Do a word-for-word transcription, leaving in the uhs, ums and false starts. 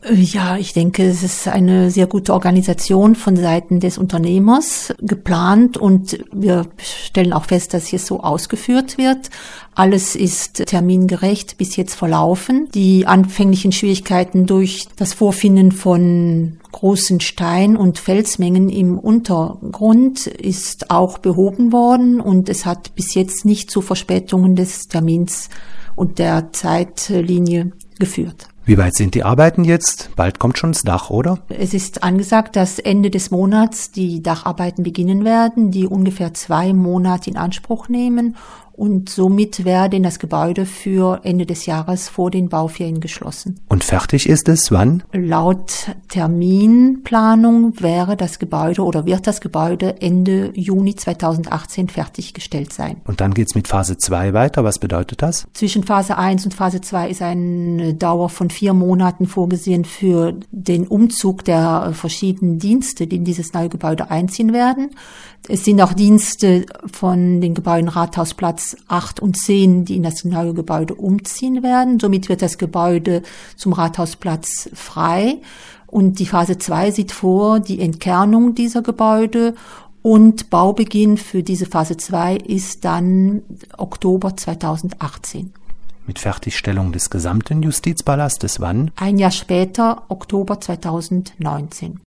Ja, ich denke, es ist eine sehr gute Organisation von Seiten des Unternehmers geplant und wir stellen auch fest, dass hier so ausgeführt wird. Alles ist termingerecht bis jetzt verlaufen. Die anfänglichen Schwierigkeiten durch das Vorfinden von großen Stein- und Felsmengen im Untergrund ist auch behoben worden und es hat bis jetzt nicht zu Verspätungen des Termins und der Zeitlinie geführt. Wie weit sind die Arbeiten jetzt? Bald kommt schon das Dach, oder? Es ist angesagt, dass Ende des Monats die Dacharbeiten beginnen werden, die ungefähr zwei Monate in Anspruch nehmen. Und somit werde das Gebäude für Ende des Jahres vor den Bauferien geschlossen. Und fertig ist es wann? Laut Terminplanung wäre das Gebäude oder wird das Gebäude Ende Juni zweitausendachtzehn fertiggestellt sein. Und dann geht's mit Phase zwei weiter. Was bedeutet das? Zwischen Phase eins und Phase zwei ist eine Dauer von vier Monaten vorgesehen für den Umzug der verschiedenen Dienste, die in dieses neue Gebäude einziehen werden. Es sind auch Dienste von den Gebäuden Rathausplatz acht und zehn, die in das neue Gebäude umziehen werden. Somit wird das Gebäude zum Rathausplatz frei. Und die Phase zwei sieht vor die Entkernung dieser Gebäude und Baubeginn für diese Phase zwei ist dann Oktober zweitausendachtzehn. Mit Fertigstellung des gesamten Justizpalastes wann? Ein Jahr später, Oktober zweitausendneunzehn.